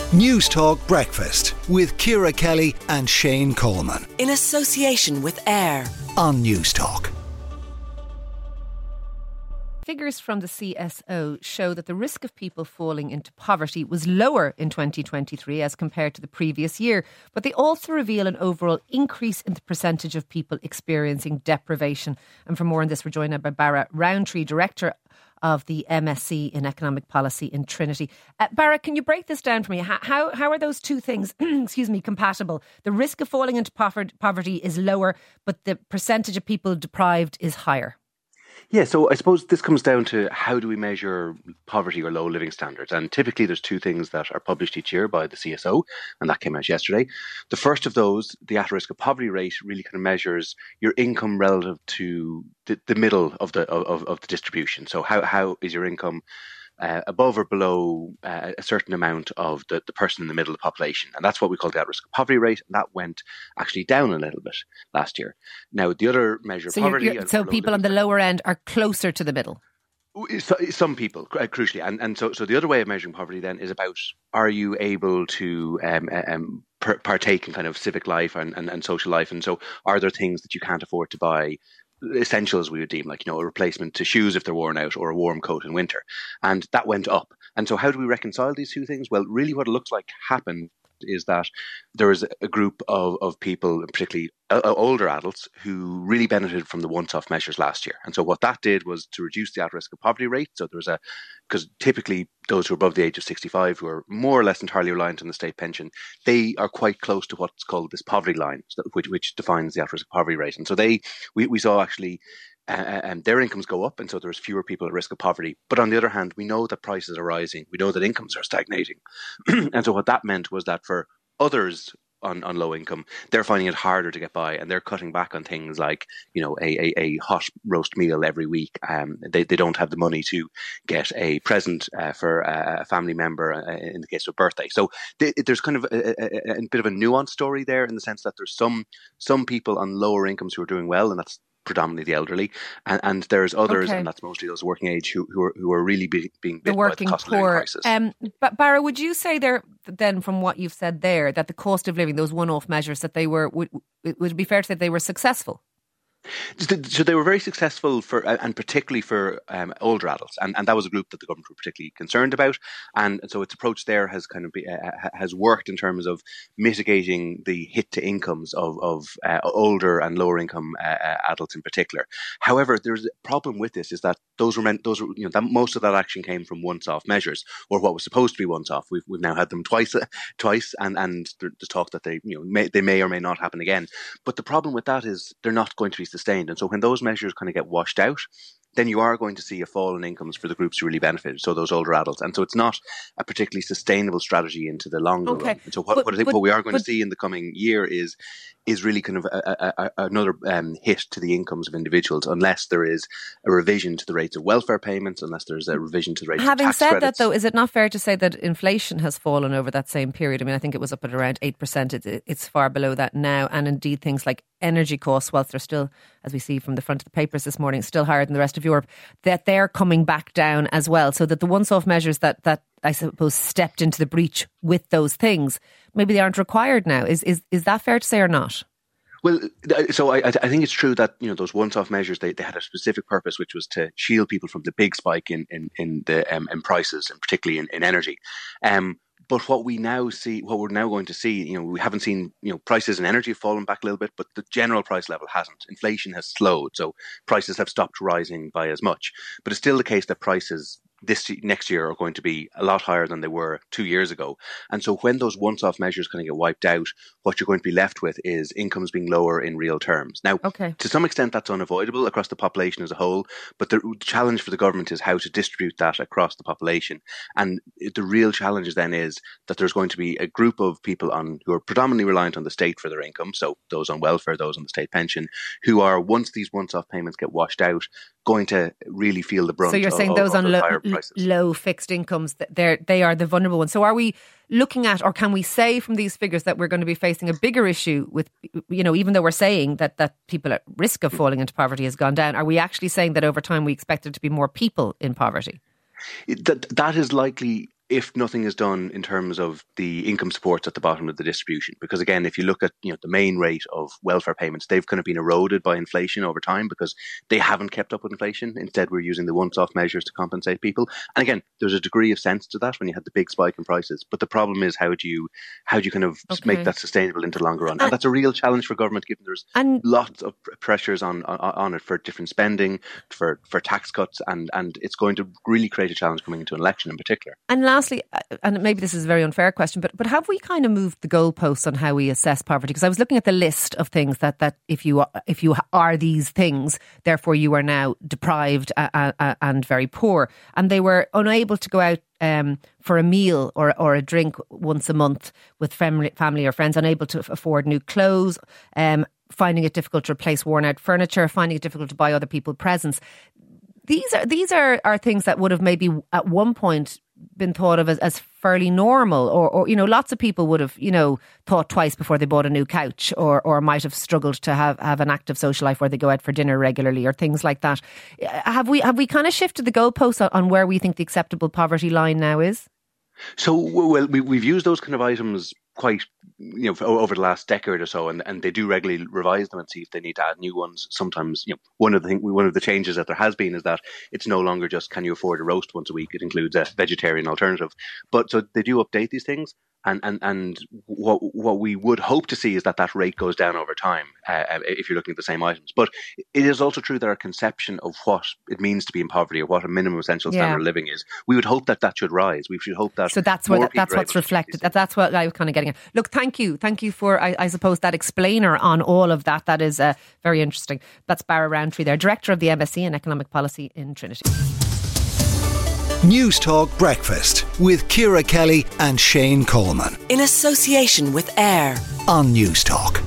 News Talk Breakfast with Ciara Kelly and Shane Coleman. In association with AIR On News Talk. Figures from the CSO show that the risk of people falling into poverty was lower in 2023 as compared to the previous year. But they also reveal an overall increase in the percentage of people experiencing deprivation. And for more on this, we're joined by Barra Rowntree, Director of the MSc in Economic Policy in Trinity. Barra, can you break this down for me? How are those two things, compatible? The risk of falling into poverty is lower, but the percentage of people deprived is higher. Yeah, so I suppose this comes down to how do we measure poverty or low living standards? And typically there's two things that are published each year by the CSO, and that came out yesterday. The first of those, the at-risk of poverty rate, really kind of measures your income relative to the middle of the distribution. So how is your income above or below a certain amount of the person in the middle of the population. And that's what we call the at-risk of poverty rate. And that went actually down a little bit last year. Now, the other measure of poverty... So people on the lower end are closer to the middle? Some people, crucially. And so the other way of measuring poverty then is about, are you able to partake in kind of civic life and social life? And so are there things that you can't afford to buy, essentials we would deem, like, a replacement to shoes if they're worn out or a warm coat in winter? And that went up. And so how do we reconcile these two things? Well, really what it looks like happened is that there was a group of people, particularly older adults, who really benefited from the once-off measures last year. And so what that did was to reduce the at-risk of poverty rate. So there was because typically those who are above the age of 65, who are more or less entirely reliant on the state pension, they are quite close to what's called this poverty line, which defines the at-risk of poverty rate. And so we saw actually their incomes go up, and so there's fewer people at risk of poverty. But on the other hand, we know that prices are rising. We know that incomes are stagnating. And so what that meant was that for others on low income, they're finding it harder to get by, and they're cutting back on things like, a hot roast meal every week. They don't have the money to get a present for a family member in the case of a birthday. So there's kind of a bit of a nuanced story there, in the sense that there's some people on lower incomes who are doing well, and that's predominantly the elderly, and there's others, and that's mostly those working age who are really being bit by the cost of living crisis. But Barra, would you say there then, from what you've said there, that the cost of living, those one-off measures, that would it be fair to say they were successful? So they were very successful and particularly for older adults, and that was a group that the government were particularly concerned about. And so its approach there has kind of has worked in terms of mitigating the hit to incomes of older and lower income adults in particular. However, there's a problem with this, is that that most of that action came from once-off measures, or what was supposed to be once-off. We've now had them twice, and there's talk that they may or may not happen again. But the problem with that is they're not going to be sustained. And so when those measures kind of get washed out, then you are going to see a fall in incomes for the groups who really benefited, so those older adults. And so it's not a particularly sustainable strategy into the longer run. And so what I think we are going to see in the coming year is really kind of another hit to the incomes of individuals, unless there is a revision to the rates of welfare payments, unless there's a revision to the rates of tax credits. Having said that, though, is it not fair to say that inflation has fallen over that same period? I mean, I think it was up at around 8%. It's far below that now. And indeed, things like energy costs, whilst they're still, as we see from the front of the papers this morning, still higher than the rest of Europe, that they're coming back down as well. So that the once-off measures that I suppose stepped into the breach with those things, maybe they aren't required now. Is that fair to say or not? Well, so I think it's true that those once-off measures, they had a specific purpose, which was to shield people from the big spike in prices, and particularly in energy. But what we're now going to see, we haven't seen, prices in energy have fallen back a little bit, but the general price level hasn't. Inflation has slowed, so prices have stopped rising by as much. But it's still the case that prices next year are going to be a lot higher than they were 2 years ago. And so when those once-off measures kind of get wiped out, what you're going to be left with is incomes being lower in real terms. Now, to some extent, that's unavoidable across the population as a whole, but the challenge for the government is how to distribute that across the population. And the real challenge then is that there's going to be a group of people who are predominantly reliant on the state for their income, so those on welfare, those on the state pension, who are, once these once-off payments get washed out, going to really feel the brunt. So you're saying those on low fixed incomes, they are the vulnerable ones. So are we looking at, or can we say from these figures that we're going to be facing a bigger issue with, even though we're saying that people at risk of falling into poverty has gone down, are we actually saying that over time we expect there to be more people in poverty? That is likely if nothing is done in terms of the income supports at the bottom of the distribution. Because again, if you look at the main rate of welfare payments, they've kind of been eroded by inflation over time because they haven't kept up with inflation. Instead, we're using the once-off measures to compensate people. And again, there's a degree of sense to that when you had the big spike in prices. But the problem is how do you kind of make that sustainable into the longer run? And that's a real challenge for government, given there's lots of pressures on it for different spending, for tax cuts, and it's going to really create a challenge coming into an election in particular. And lastly, and maybe this is a very unfair question, but have we kind of moved the goalposts on how we assess poverty? Because I was looking at the list of things that if you are these things, therefore you are now deprived and very poor. And they were unable to go out for a meal or a drink once a month with family or friends, unable to afford new clothes, finding it difficult to replace worn out furniture, finding it difficult to buy other people presents. These are things that would have maybe at one point been thought of as fairly normal, or lots of people would have thought twice before they bought a new couch, or might have struggled to have an active social life where they go out for dinner regularly or things like that. Have we kind of shifted the goalposts on where we think the acceptable poverty line now is? So we've used those kind of items quite over the last decade or so, and they do regularly revise them and see if they need to add new ones. Sometimes one of the changes that there has been is that it's no longer just can you afford a roast once a week. It includes a vegetarian alternative. But so they do update these things. And what we would hope to see is that rate goes down over time if you're looking at the same items. But it is also true that our conception of what it means to be in poverty, or what a minimum essential standard of living is, we would hope that should rise. We should hope that. So that's what's reflected. That's what I was kind of getting at. Look, thank you for I suppose that explainer on all of that. That is very interesting. That's Barra Roundtree there, Director of the MSc in Economic Policy in Trinity. News Talk Breakfast with Ciara Kelly and Shane Coleman. In association with AIR On News Talk.